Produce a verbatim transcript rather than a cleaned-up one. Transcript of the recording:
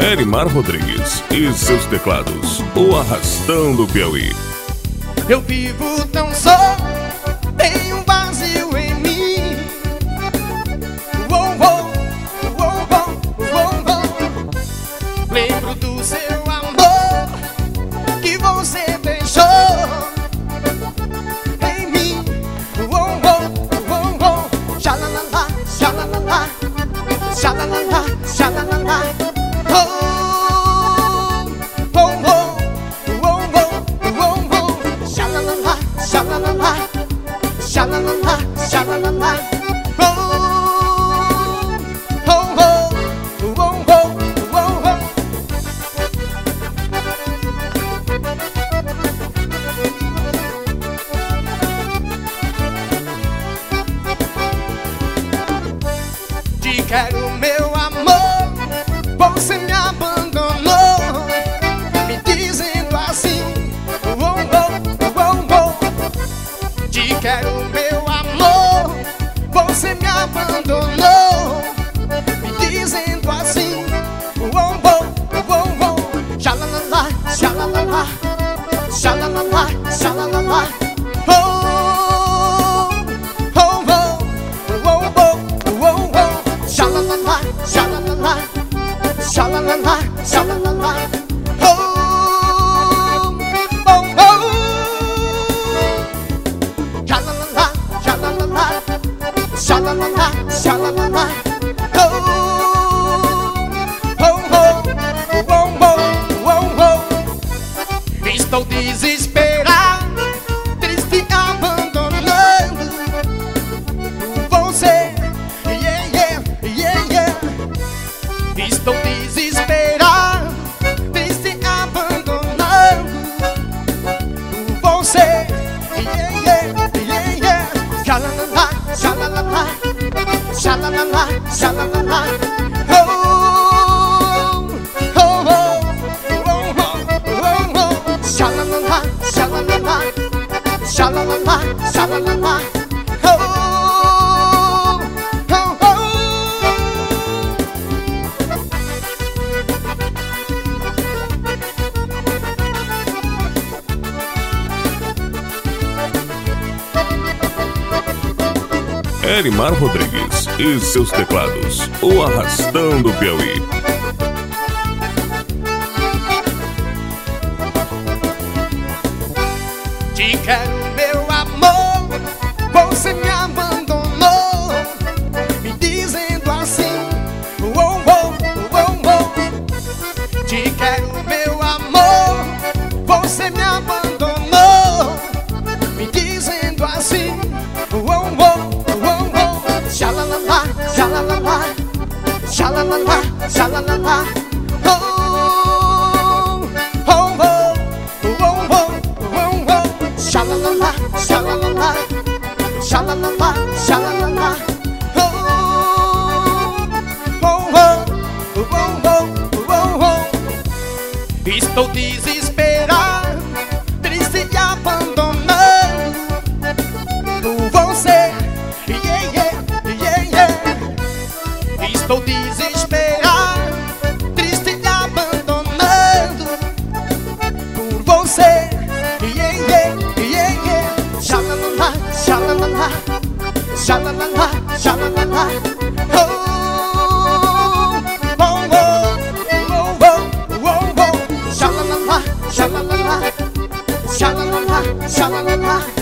Erimar Rodrigues e seus teclados, o Arrastão do Piauí. Eu vivo tão só, tenho um vazio em mim. Uou, uou, uou, uou, uou, uou. Lembro do seu amor que você deixou em mim. Uou, uou, uou, uou. Xalalala, xalalala, xalalala, xalalala. Oh, oh, oh, oh, oh, oh, oh. Xalalala, xalalala, xalalala, xalalala. Oh, oh, oh, oh, oh, oh, oh. Te quero, meu amor, você me abandonou, me dizendo assim, oh, oh, oh, oh. Te quero, meu amor, você me abandonou, me dizendo assim, oh, oh, oh, oh. Xalalala, xalalala, xalalala, xalalala. Oh, oh, oh, oh, oh, oh, oh. Xalalala, xalalala, xalalala, xalalala. Oh, oh, oh. Xalalala, xalalala, xalalala, xalalala. Oh, oh, oh, oh, oh, oh, oh. Estou desesperado, triste, abandonando você. Yeah, yeah, yeah, yeah. Estou desesperado, triste, abandonando você. Yeah, yeah, yeah, yeah. Xalalala, xalalala, xalalala, xalalala. Oh, oh, oh, oh, oh, oh, oh. Xalalala, xalalala, xalalala, xalalala. Oh, oh, oh. Erimar Rodrigues e seus teclados, o Arrastão do Piauí. Te quero, meu amor, você me abandonou, me dizendo assim, oh, oh, oh, oh. Te quero, meu amor, você me abandonou, me dizendo assim, oh, oh, oh, oh. Xalalala, xalalala, xalalala, xalalala. Oh, oh, oh, oh, oh, oh, oh. Xalalala, xalalala, xalalala, xalalala. Oh, oh, oh, oh, oh, oh, oh. Estou desesperado, triste e abandonando você. Yeah, yeah, yeah, yeah. Estou desesperado, triste e abandonando por você. Yeah, yeah, yeah, yeah. Xalalala, xalalala, xalalala, xalalala. Oh, oh, oh, oh, oh, oh, oh. Xalalala, xalalala, xalalala, xalalala.